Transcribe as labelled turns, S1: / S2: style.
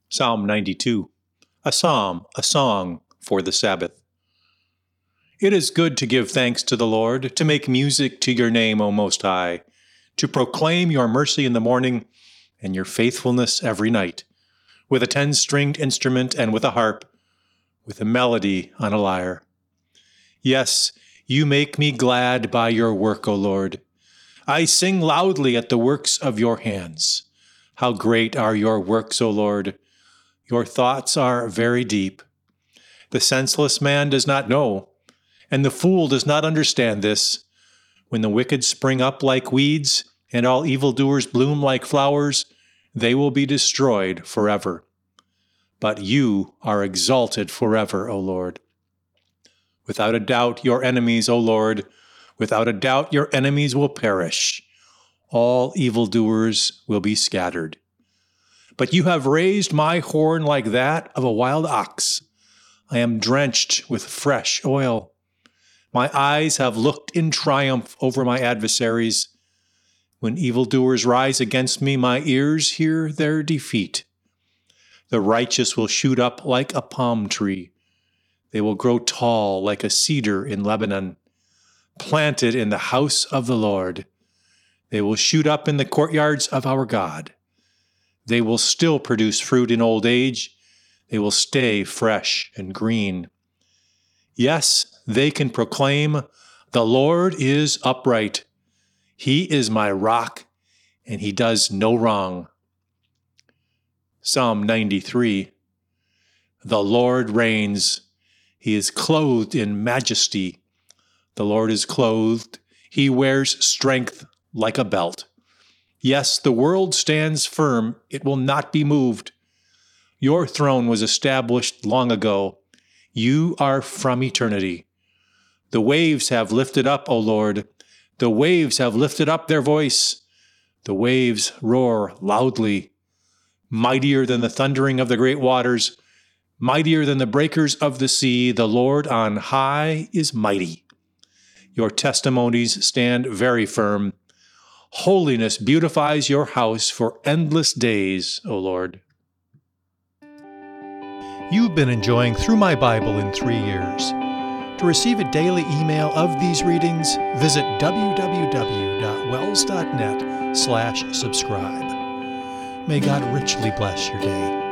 S1: Psalm 92, a psalm, a song for the Sabbath. It is good to give thanks to the Lord, to make music to your name, O Most High, to proclaim your mercy in the morning and your faithfulness every night, with a 10-stringed instrument and with a harp, with a melody on a lyre. Yes, you make me glad by your work, O Lord. I sing loudly at the works of your hands. How great are your works, O Lord! Your thoughts are very deep. The senseless man does not know, and the fool does not understand this. When the wicked spring up like weeds, and all evildoers bloom like flowers, they will be destroyed forever. But you are exalted forever, O Lord. Without a doubt, your enemies, O Lord, without a doubt, your enemies will perish. All evildoers will be scattered. But you have raised my horn like that of a wild ox. I am drenched with fresh oil. My eyes have looked in triumph over my adversaries. When evildoers rise against me, my ears hear their defeat. The righteous will shoot up like a palm tree. They will grow tall like a cedar in Lebanon, planted in the house of the Lord. They will shoot up in the courtyards of our God. They will still produce fruit in old age. They will stay fresh and green. Yes, they can proclaim, "The Lord is upright. He is my rock, and he does no wrong." Psalm 93. The Lord reigns. He is clothed in majesty. The Lord is clothed. He wears strength like a belt. Yes, the world stands firm. It will not be moved. Your throne was established long ago. You are from eternity. The waves have lifted up, O Lord. The waves have lifted up their voice. The waves roar loudly. Mightier than the thundering of the great waters, mightier than the breakers of the sea, the Lord on high is mighty. Your testimonies stand very firm. Holiness beautifies your house for endless days, O Lord. You've been enjoying Through My Bible in 3 Years. To receive a daily email of these readings, visit www.wells.net/subscribe. May God richly bless your day.